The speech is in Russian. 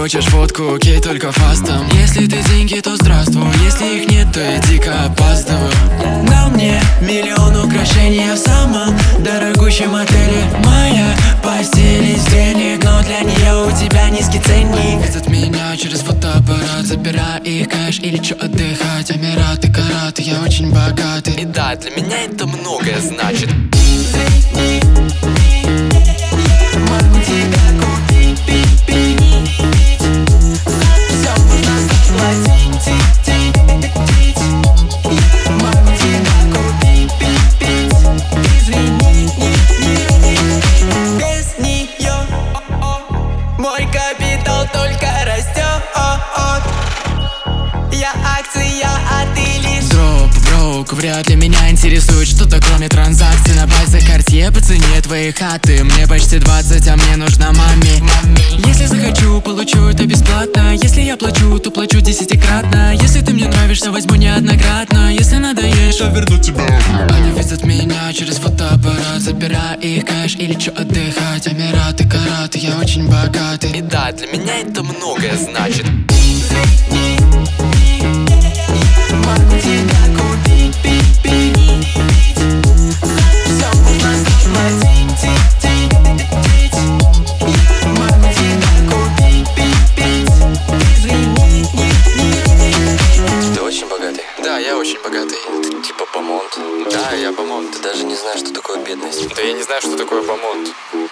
хочешь водку, кей только фастом. Если ты деньги, то здравствуй, если их нет, то я дико опаздываю. На мне миллион украшений, я в самом дорогущем отеле. Моя постель из денег, но для нее у тебя низкий ценник. Видят меня через фотоаппарат, забирая их кэш или чё отдыхать. Эмираты, Караты, я очень богатый. И да, для меня это многое значит. Могу тебя купить, всё можно заплатить. Могу тебя купить, извини. Без неё мой капитал только растет. Я акция, а ты лишь дроп, броук. Вряд ли меня интересует что-то кроме транзакций. На пальцах Cartier по цене твоей хаты. Мне почти 20, а мне нужна маме. Если захочу, получу это бесплатно. Если я плачу, то плачу 10-кратно. Если ты мне нравишься, возьму неоднократно. Если надоешь, Я верну тебя. они видят меня через фотоаппарат, забирая их кэш или чё отдыхать. Эмираты, Караты, я очень богатый. И да, для меня это многое значит. Могу тебя купить, всё можно заплатить. Могу тебя купить, извини. Ты очень богатый? Да, я очень богатый. Ты типа Бомонд? Да, я Бомонд. Ты даже не знаешь, что такое бедность. Да я не знаю, что такое Бомонд.